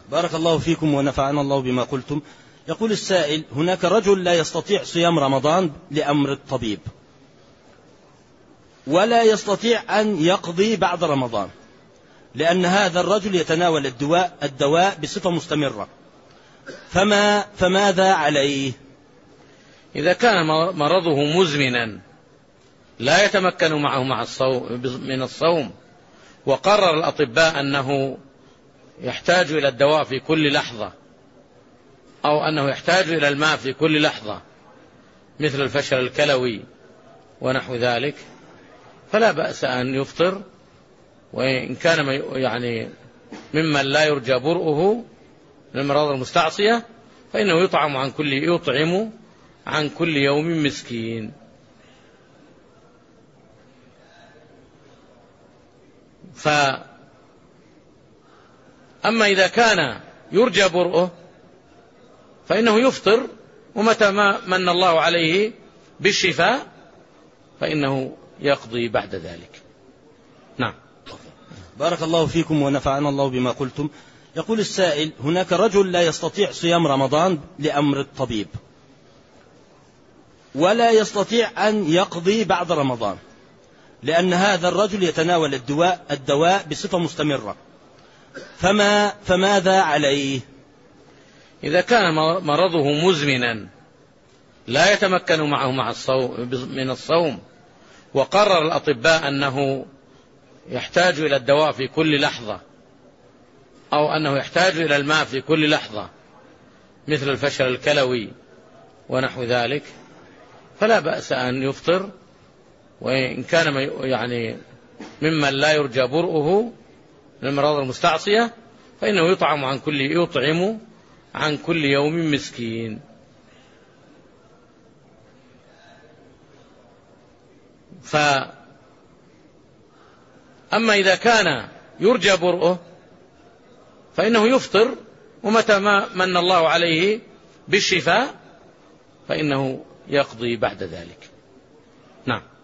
بارك الله فيكم ونفعنا الله بما قلتم. يقول السائل: هناك رجل لا يستطيع صيام رمضان لأمر الطبيب، ولا يستطيع أن يقضي بعد رمضان، لأن هذا الرجل يتناول الدواء بصفة مستمرة، فماذا عليه؟ إذا كان مرضه مزمنا لا يتمكن معه من الصوم، وقرر الأطباء أنه يحتاج إلى الدواء في كل لحظة، أو أنه يحتاج إلى الماء في كل لحظة مثل الفشل الكلوي ونحو ذلك، فلا بأس أن يفطر. وإن كان يعني ممن لا يرجى برؤه من المراض المستعصية فإنه يطعم عن كل يوم مسكين. أما إذا كان يرجى برؤه فإنه يفطر، ومتى ما من الله عليه بالشفاء فإنه يقضي بعد ذلك. نعم. بارك الله فيكم ونفعنا الله بما قلتم. يقول السائل: هناك رجل لا يستطيع صيام رمضان لأمر الطبيب، ولا يستطيع أن يقضي بعد رمضان، لأن هذا الرجل يتناول الدواء بصفة مستمرة، فماذا عليه؟ إذا كان مرضه مزمنا لا يتمكن معه من الصوم، وقرر الأطباء أنه يحتاج إلى الدواء في كل لحظة، أو أنه يحتاج إلى الماء في كل لحظة مثل الفشل الكلوي ونحو ذلك، فلا بأس أن يفطر. وإن كان يعني ممن لا يرجى برؤه من المراض المستعصية فإنه يطعم عن كل يوم مسكين. أما إذا كان يرجى برؤه فإنه يفطر، ومتى ما من الله عليه بالشفاء فإنه يقضي بعد ذلك. نعم.